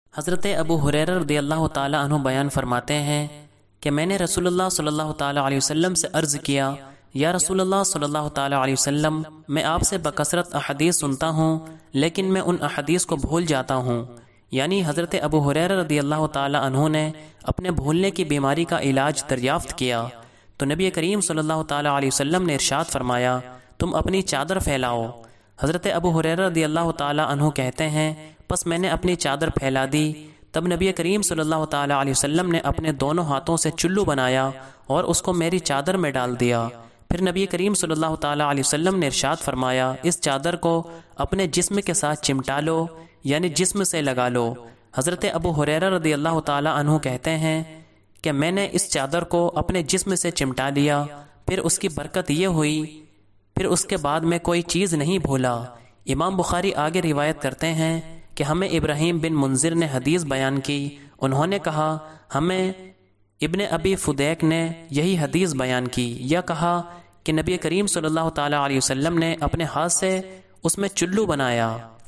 حضرت ابو ہریرہ رضی اللہ تعالیٰ عنہ بیان فرماتے ہیں کہ میں نے رسول اللہ صلی اللہ تعالیٰ علیہ وسلم سے عرض کیا، یا رسول اللہ صلی اللہ تعالیٰ علیہ وسلم، میں آپ سے بکثرت احادیث سنتا ہوں لیکن میں ان احادیث کو بھول جاتا ہوں۔ یعنی حضرت ابو ہریرہ رضی اللہ تعالیٰ عنہ نے اپنے بھولنے کی بیماری کا علاج دریافت کیا تو نبی کریم صلی اللہ تعالیٰ علیہ وسلم نے ارشاد فرمایا، تم اپنی چادر پھیلاؤ۔ حضرت ابو ہریرہ رضی اللہ تعالیٰ عنہ کہتے ہیں، پس میں نے اپنی چادر پھیلا دی، تب نبی کریم صلی اللہ تعالیٰ علیہ وسلم نے اپنے دونوں ہاتھوں سے چلو بنایا اور اس کو میری چادر میں ڈال دیا۔ پھر نبی کریم صلی اللہ تعالیٰ علیہ وسلم نے ارشاد فرمایا، اس چادر کو اپنے جسم کے ساتھ چمٹا لو، یعنی جسم سے لگا لو۔ حضرت ابو ہریرہ رضی اللہ تعالیٰ عنہ کہتے ہیں کہ میں نے اس چادر کو اپنے جسم سے چمٹا لیا، پھر اس کی برکت یہ ہوئی، پھر اس کے بعد میں کوئی چیز نہیں بھولا۔ امام بخاری آگے روایت کرتے ہیں کہ ہمیں ابراہیم بن منذر نے حدیث بیان کی، انہوں نے کہا ہمیں ابن ابی فدیک نے یہی حدیث بیان کی، یا کہا کہ نبی کریم صلی اللہ تعالیٰ علیہ وسلم نے اپنے ہاتھ سے اس میں چلو بنایا۔